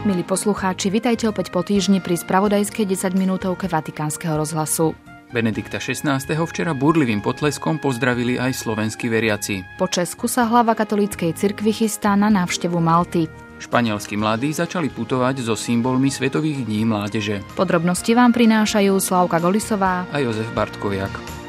Milí poslucháči, vitajte opäť po týždni pri spravodajskej 10-minútovke Vatikánskeho rozhlasu. Benedikta XVI. Včera búrlivým potleskom pozdravili aj slovenskí veriaci. Po Česku sa hlava katolíckej cirkvi chystá na návštevu Malty. Španielskí mladí začali putovať so symbolmi Svetových dní mládeže. Podrobnosti vám prinášajú Slávka Golisová a Jozef Bartkoviak.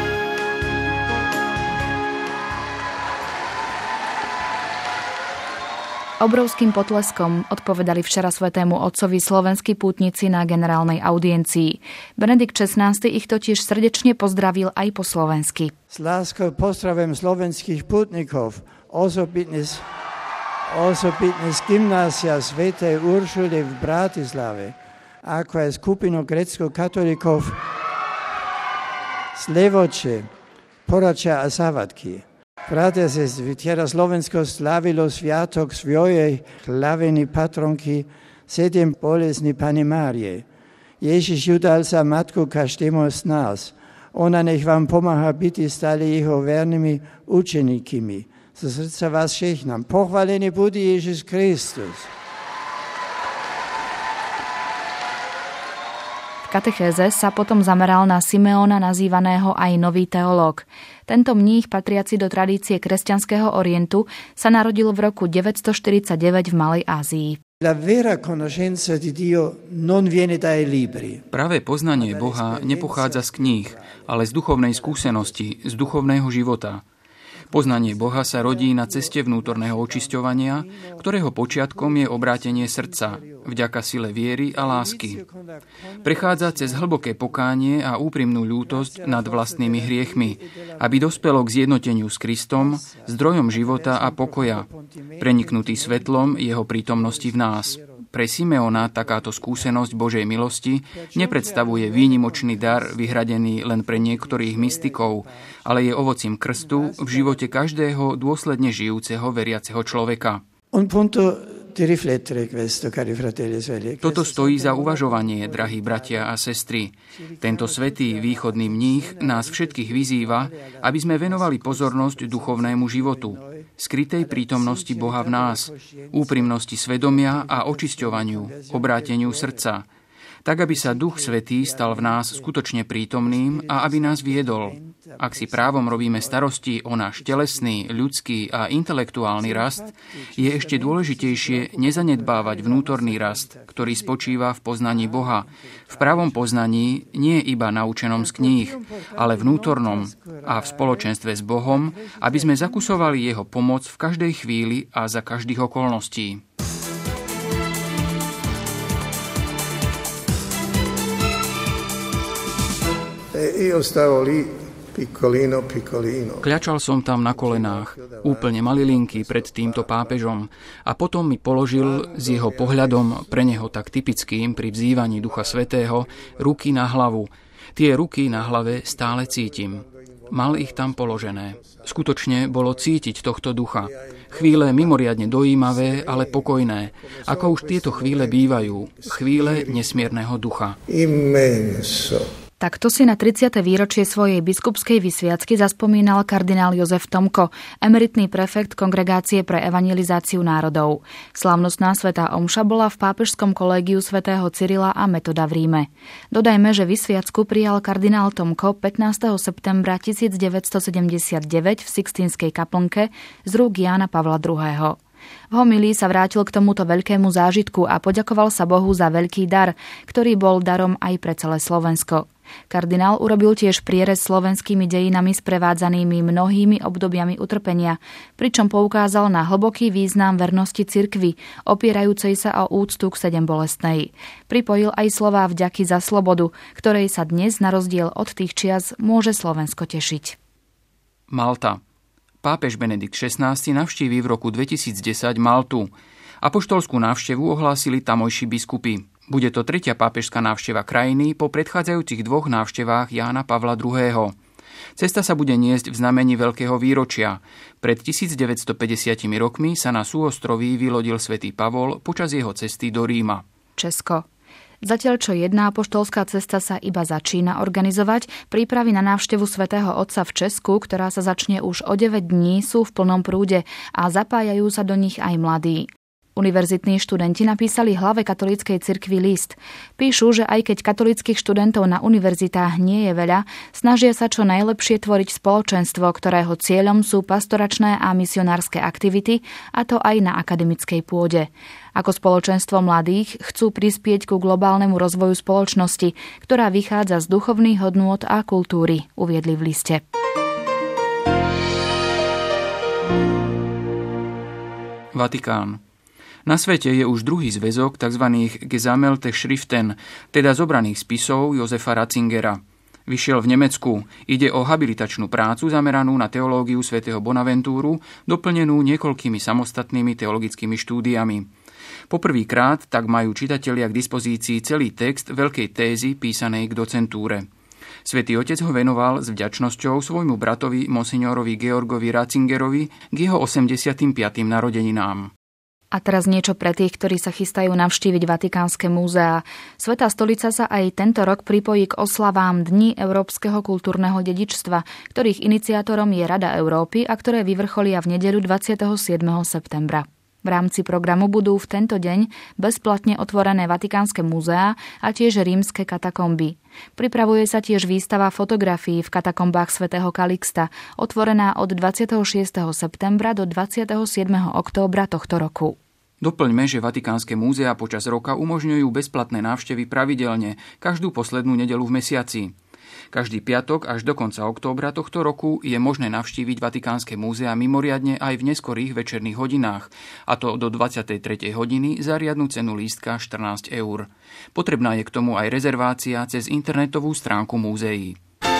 Obrovským potleskom odpovedali včera Svätému Otcovi slovenskí pútnici na generálnej audiencii. Benedikt XVI. Ich totiž srdečne pozdravil aj po slovensky. S láskou pozdravím slovenských pútnikov, osobitne z gymnásia svätej Uršuly v Bratislave, ako aj skupinu grécko-katolíkov z Levoče, Porača a Savatky. Bratia, sestry, včera Slovensko slávilo sviatok svojej hlavnej patronky 7 bolestnej Panny Márie. Ježiš ju dal za matku každému z nás. Ona nech vám pomáha byť stále jeho vernými učeníkmi. Zo srdca vás žehnám. Pochválený bude Ježiš Kristus. V katechéze sa potom zameral na Simeona, nazývaného aj nový teológ. Tento mních, patriaci do tradície kresťanského orientu, sa narodil v roku 949 v Malej Ázii. Práve poznanie Boha nepochádza z kníh, ale z duchovnej skúsenosti, z duchovného života. Poznanie Boha sa rodí na ceste vnútorného očisťovania, ktorého počiatkom je obrátenie srdca, vďaka sile viery a lásky. Prechádza cez hlboké pokánie a úprimnú ľútosť nad vlastnými hriechmi, aby dospelo k zjednoteniu s Kristom, zdrojom života a pokoja, preniknutý svetlom jeho prítomnosti v nás. Pre Simeona takáto skúsenosť Božej milosti nepredstavuje výnimočný dar vyhradený len pre niektorých mystikov, ale je ovocím krstu v živote každého dôsledne žijúceho veriaceho človeka. Toto stojí za uvažovanie, drahí bratia a sestry. Tento svätý východný mních nás všetkých vyzýva, aby sme venovali pozornosť duchovnému životu, skrytej prítomnosti Boha v nás, úprimnosti svedomia a očisťovaniu, obráteniu srdca, tak aby sa Duch Svätý stal v nás skutočne prítomným a aby nás viedol. Ak si právom robíme starosti o náš telesný, ľudský a intelektuálny rast, je ešte dôležitejšie nezanedbávať vnútorný rast, ktorý spočíva v poznaní Boha. V pravom poznaní nie iba naučenom z kníh, ale vnútornom a v spoločenstve s Bohom, aby sme zakusovali jeho pomoc v každej chvíli a za každých okolností. Kľačal som tam na kolenách, úplne malilinký pred týmto pápežom a potom mi položil s jeho pohľadom, pre neho tak typickým pri vzývaní Ducha Svätého, ruky na hlavu. Tie ruky na hlave stále cítim. Mal ich tam položené. Skutočne bolo cítiť tohto ducha. Chvíle mimoriadne dojímavé, ale pokojné, ako už tieto chvíle bývajú. Chvíle nesmierneho ducha. Takto si na 30. výročie svojej biskupskej vysviacky zaspomínal kardinál Jozef Tomko, emeritný prefekt Kongregácie pre evangelizáciu národov. Slávnostná svätá omša bola v pápežskom kolégiu svätého Cyrila a Metoda v Ríme. Dodajme, že vysviacku prijal kardinál Tomko 15. septembra 1979 v Sixtínskej kaplnke z rúk Jána Pavla II. V homílii sa vrátil k tomuto veľkému zážitku a poďakoval sa Bohu za veľký dar, ktorý bol darom aj pre celé Slovensko. Kardinál urobil tiež prierez slovenskými dejinami sprevádzanými mnohými obdobiami utrpenia, pričom poukázal na hlboký význam vernosti cirkvi, opierajúcej sa o úctu k Sedembolestnej. Pripojil aj slová vďaky za slobodu, ktorej sa dnes na rozdiel od tých čias môže Slovensko tešiť. Malta. Pápež Benedikt XVI. Navštíví v roku 2010 Maltu. Apoštolskú návštevu ohlásili tamojší biskupy. Bude to 3. pápežská návšteva krajiny po predchádzajúcich 2 návštevách Jána Pavla II. Cesta sa bude niesť v znamení veľkého výročia. Pred 1950 rokmi sa na súostroví vylodil svätý Pavol počas jeho cesty do Ríma. Česko. Zatiaľ, čo jedna apoštolská cesta sa iba začína organizovať, prípravy na návštevu svätého Otca v Česku, ktorá sa začne už o 9 dní, sú v plnom prúde a zapájajú sa do nich aj mladí. Univerzitní študenti napísali hlave katolíckej cirkvi list. Píšu, že aj keď katolíckych študentov na univerzitách nie je veľa, snažia sa čo najlepšie tvoriť spoločenstvo, ktorého cieľom sú pastoračné a misionárske aktivity, a to aj na akademickej pôde. Ako spoločenstvo mladých chcú prispieť ku globálnemu rozvoju spoločnosti, ktorá vychádza z duchovných hodnôt a kultúry, uviedli v liste. Vatikán. Na svete je už druhý zväzok tzv. Gesammelte Schriften, teda zobraných spisov Josefa Ratzingera. Vyšiel v Nemecku. Ide o habilitačnú prácu zameranú na teológiu svätého Bonaventúru, doplnenú niekoľkými samostatnými teologickými štúdiami. Poprvýkrát tak majú čitatelia k dispozícii celý text veľkej tézy písanej k docentúre. Svätý Otec ho venoval s vďačnosťou svojmu bratovi monsignorovi Georgovi Ratzingerovi k jeho 85. narodeninám. A teraz niečo pre tých, ktorí sa chystajú navštíviť Vatikánske múzeá. Svätá stolica sa aj tento rok pripojí k oslavám Dní európskeho kultúrneho dedičstva, ktorých iniciátorom je Rada Európy a ktoré vyvrcholia v nedeľu 27. septembra. V rámci programu budú v tento deň bezplatne otvorené Vatikánske múzeá a tiež rímske katakomby. Pripravuje sa tiež výstava fotografií v katakombách svätého Kalixta, otvorená od 26. septembra do 27. októbra tohto roku. Doplňme, že Vatikánske múzeá počas roka umožňujú bezplatné návštevy pravidelne, každú poslednú nedeľu v mesiaci. Každý piatok až do konca októbra tohto roku je možné navštíviť Vatikánske múzea mimoriadne aj v neskorých večerných hodinách, a to do 23. hodiny za riadnu cenu lístka 14 €. Potrebná je k tomu aj rezervácia cez internetovú stránku múzeí.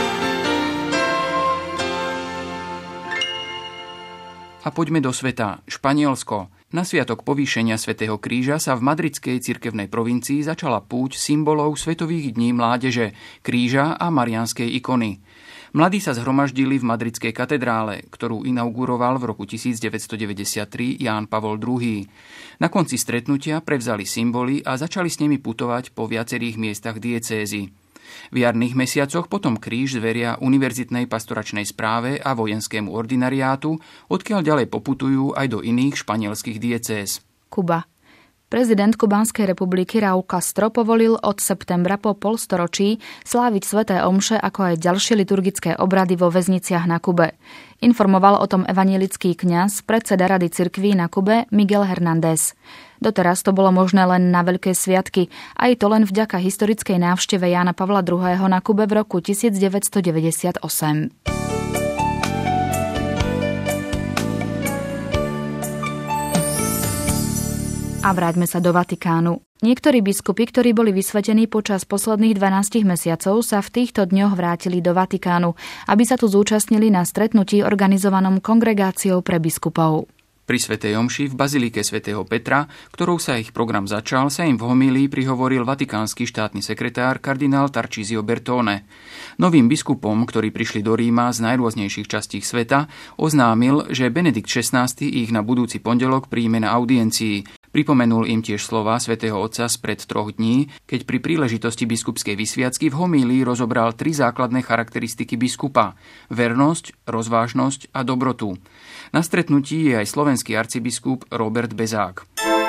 A poďme do sveta. Španielsko. Na sviatok povýšenia svätého Kríža sa v madridskej cirkevnej provincii začala púť symbolov Svetových dní mládeže, kríža a mariánskej ikony. Mladí sa zhromaždili v madridskej katedrále, ktorú inauguroval v roku 1993 Ján Pavol II. Na konci stretnutia prevzali symboly a začali s nimi putovať po viacerých miestach diecézy. V jarných mesiacoch potom kríž zveria Univerzitnej pastoračnej správe a vojenskému ordinariátu, odkiaľ ďalej poputujú aj do iných španielských diecéz. Kuba. Prezident Kubánskej republiky Raúl Castro povolil od septembra po polstoročí sláviť sväté omše ako aj ďalšie liturgické obrady vo väzniciach na Kube. Informoval o tom evanjelický kňaz, predseda Rady cirkví na Kube Miguel Hernández. Doteraz to bolo možné len na veľké sviatky, aj to len vďaka historickej návšteve Jána Pavla II. Na Kube v roku 1998. A vráťme sa do Vatikánu. Niektorí biskupy, ktorí boli vysvetení počas posledných 12 mesiacov, sa v týchto dňoch vrátili do Vatikánu, aby sa tu zúčastnili na stretnutí organizovanom Kongregáciou pre biskupov. Pri svätej omši v bazilike svätého Petra, ktorou sa ich program začal, sa im v homílii prihovoril vatikánsky štátny sekretár kardinál Tarcísio Bertone. Novým biskupom, ktorí prišli do Ríma z najrôznejších častí sveta, oznámil, že Benedikt XVI ich na budúci pondelok príjme na audiencii. Pripomenul im tiež slová svätého Otca spred 3 dní, keď pri príležitosti biskupskej vysviacky v homílii rozobral 3 základné charakteristiky biskupa: vernosť, rozvážnosť a dobrotu. Na stretnutí je aj slovenský arcibiskup Robert Bezák.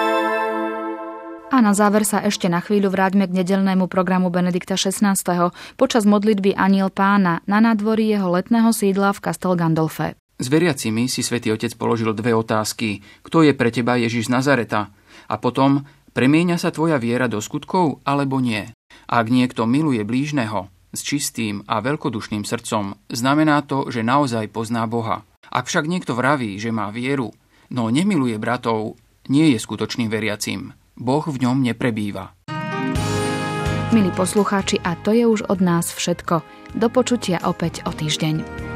A na záver sa ešte na chvíľu vráťme k nedeľnému programu Benedikta XVI. Počas modlitby Anjel Pána na nádvorí jeho letného sídla v Castel Gandolfe. S veriacimi si svätý Otec položil 2 otázky. Kto je pre teba Ježiš z Nazareta? A potom, premieňa sa tvoja viera do skutkov, alebo nie? Ak niekto miluje blížneho s čistým a veľkodušným srdcom, znamená to, že naozaj pozná Boha. Ak však niekto vraví, že má vieru, no nemiluje bratov, nie je skutočným veriacim. Boh v ňom neprebýva. Milí poslucháči, a to je už od nás všetko. Do počutia opäť o týždeň.